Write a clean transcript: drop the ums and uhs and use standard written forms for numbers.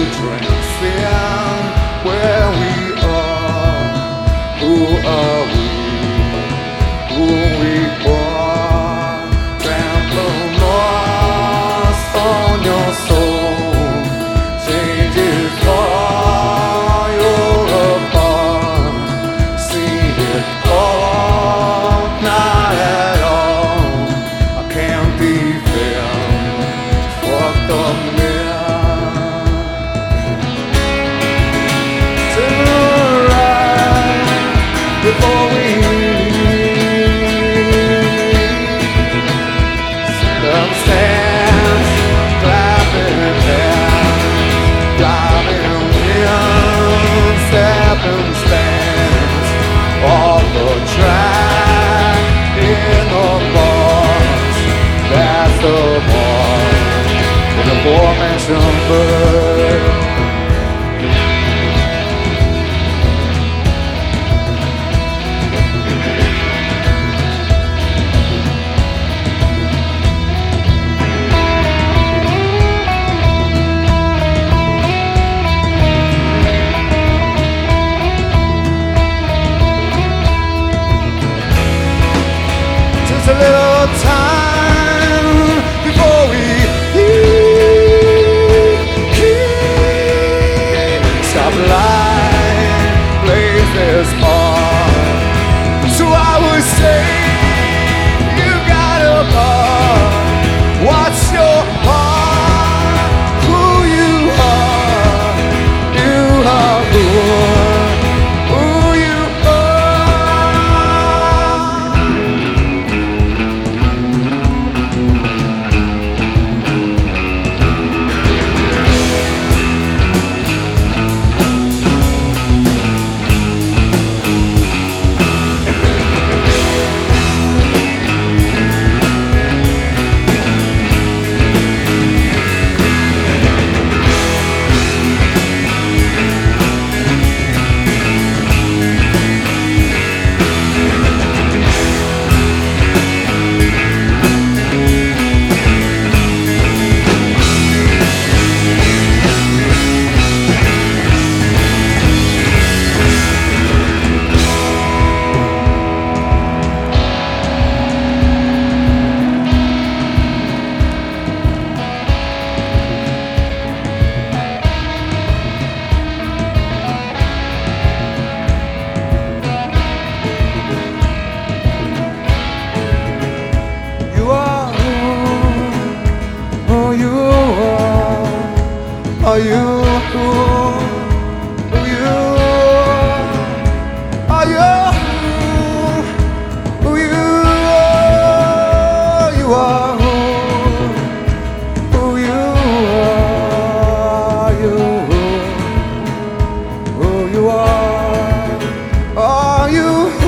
transcend where we are. Who are we? Who we are? Trample lost on your soul. Changes all you're apart. See it all, not at all. I can't defend. Fucked up man. To the right before we circumstance, clapping hands, driving wind, stepping stands off the track in the bars. That's the bar in the aforementioned bird. Just a little time before we leave. Stop light, blaze this on. So I would say you got a bar. What's your heart? Who you are? You are who you are you who you are? Who you are? You are who you are? Who you are? Are you?